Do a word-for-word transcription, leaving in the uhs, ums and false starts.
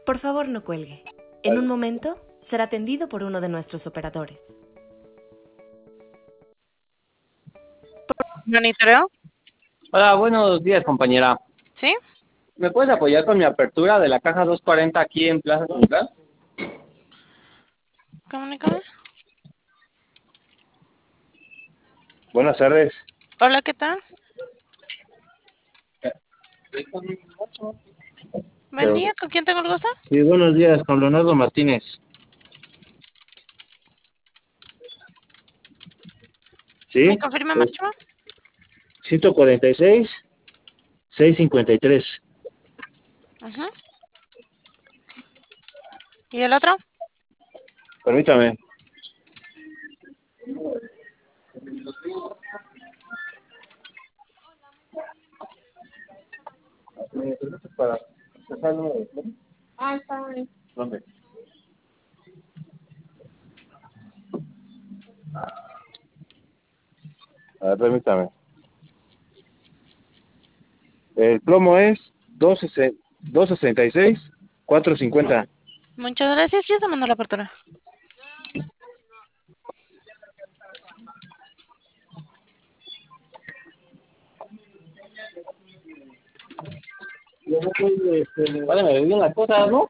Por favor, no cuelgue. En un momento será atendido por uno de nuestros operadores. ¿Monitoreo? Hola, buenos días, compañera. ¿Sí? ¿Me puedes apoyar con mi apertura de la caja doscientos cuarenta aquí en Plaza Central? Comunícame. Buenas tardes. Hola, ¿qué tal? Buen día, ¿con quién tengo el gusto? Sí, buenos días, con Leonardo Martínez. ¿Sí? ¿Me confirma, Máximo? ciento cuarenta y seis, seiscientos cincuenta y tres. Ajá. ¿Y el otro? Permítame. Para sacar el número de teléfono. Ah, está bien. ¿Dónde? A ver, permítame. El plomo es doscientos sesenta y seis, cuatrocientos cincuenta. Muchas gracias, ya se mandó la apertura. Vale, me olvidé las cosas, ¿no?